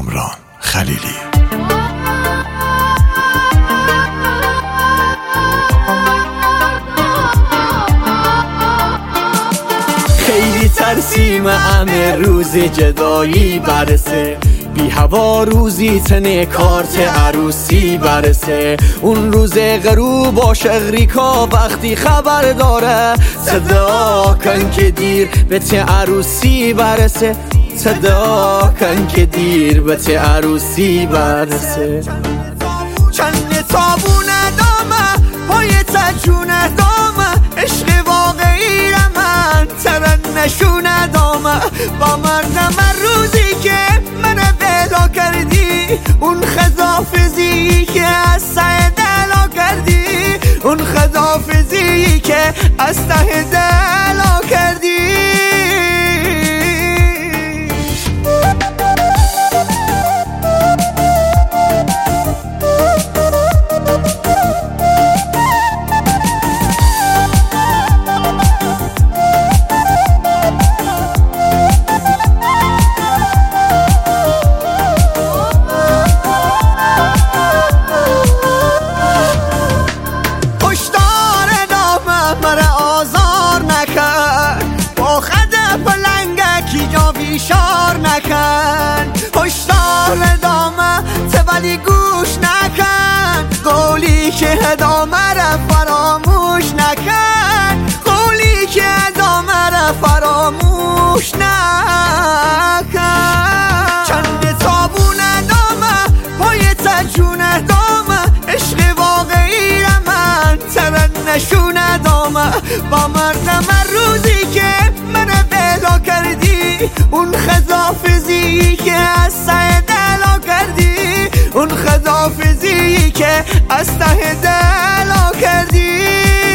کامران خلیلی. خیلی ترسیم همه روز جدایی برسه، بی هوا روزی تنه کارت عروسی برسه. اون روز غروب عاشق ریکا وقتی خبر داره، صدا کن که دیر به ته عروسی برسه، صدا کن که دیر به ته عروسی برسه. چند تابون دامه پای تجون دامه، عشق واقعی را من ترن نشون دامه. با من روزی که من پیدا کردی، اون خدافزی که از سعی دلا کردی، اون خدافزی که از ته دلا کردی. بیشار نکن هشدار دامه ته ولی گوش نکن، قولی که دامه را فراموش نکن، قولی که دامه را فراموش نکن. چند تابون دامه پای تجون دامه، عشق واقعی را من ترن نشون دامه. با من روزی که من پیدا کردی، اون خدافزی که از سعی دلا کردی، اون خدافزی که از ته دلا کردی.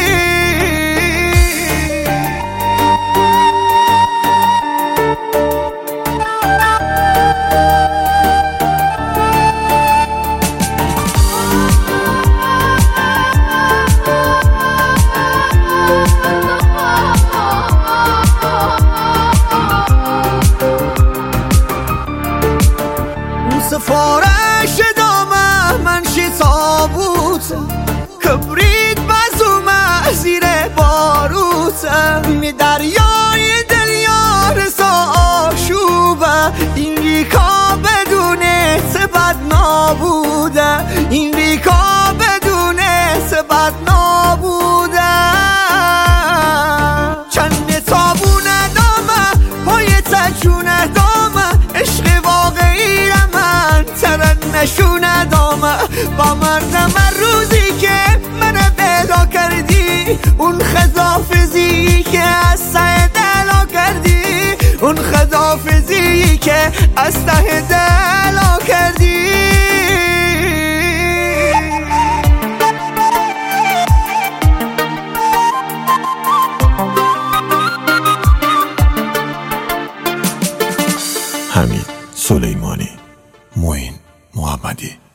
سفارش دامه من تابوت، کبریت بزومه زیر باروت. می دریای دلیا رسا آشوبه، این ریکا بدون سبت نابوده، این ریکا بدون سبت نابوده. چند تابون دامه پای تجون دامه، عشق واقعی را من ترن نشون دامه. با من روزی که من پیدا کردی، اون خدافزی که از سعی دلا کردی، اون خدافزی که از ته دلا کردی. حمید سلیمانی، معین محمدی.